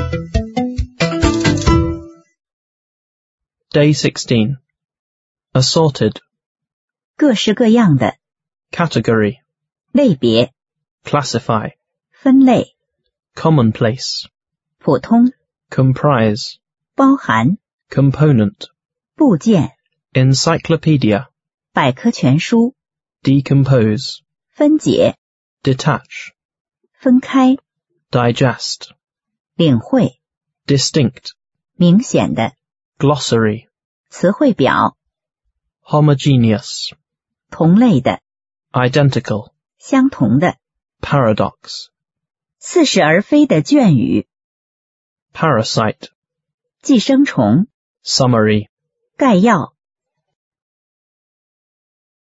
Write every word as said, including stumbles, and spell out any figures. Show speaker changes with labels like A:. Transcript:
A: Day sixteen. Assorted.
B: 各式各样的
A: Category.
B: 类别
A: Classify.
B: 分类
A: Commonplace.
B: 普通
A: Comprise.
B: 包含
A: Component.
B: 部件
A: Encyclopedia.
B: 百科全书
A: Decompose.
B: 分解
A: Detach.
B: 分开
A: Digest.
B: 领会
A: Distinct.
B: 明显的
A: Glossary.
B: 词汇表
A: Homogeneous.
B: 同类的
A: Identical.
B: 相同的
A: Paradox.
B: 似是而非的隽语
A: Parasite.
B: 寄生虫
A: Summary.
B: 概要